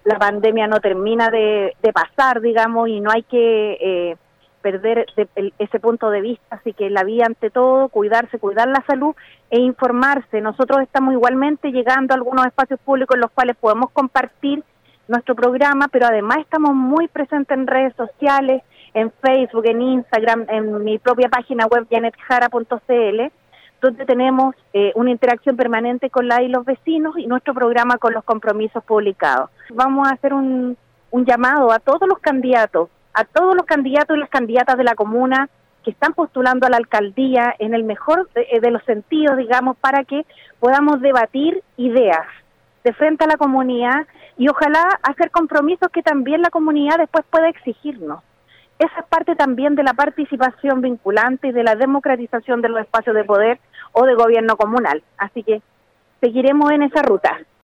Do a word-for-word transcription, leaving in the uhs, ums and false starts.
la pandemia no termina de, de pasar, digamos, y no hay que eh, perder de, el, ese punto de vista, así que la vida ante todo, cuidarse, cuidar la salud e informarse. Nosotros estamos igualmente llegando a algunos espacios públicos en los cuales podemos compartir nuestro programa, pero además estamos muy presentes en redes sociales, en Facebook, en Instagram, en mi propia página web janet jara punto c l, donde tenemos eh, una interacción permanente con la y los vecinos y nuestro programa con los compromisos publicados. Vamos a hacer un, un llamado a todos los candidatos, a todos los candidatos y las candidatas de la comuna que están postulando a la alcaldía en el mejor de, de los sentidos, digamos, para que podamos debatir ideas de frente a la comunidad y ojalá hacer compromisos que también la comunidad después pueda exigirnos. Esa es parte también de la participación vinculante y de la democratización de los espacios de poder o de gobierno comunal. Así que seguiremos en esa ruta.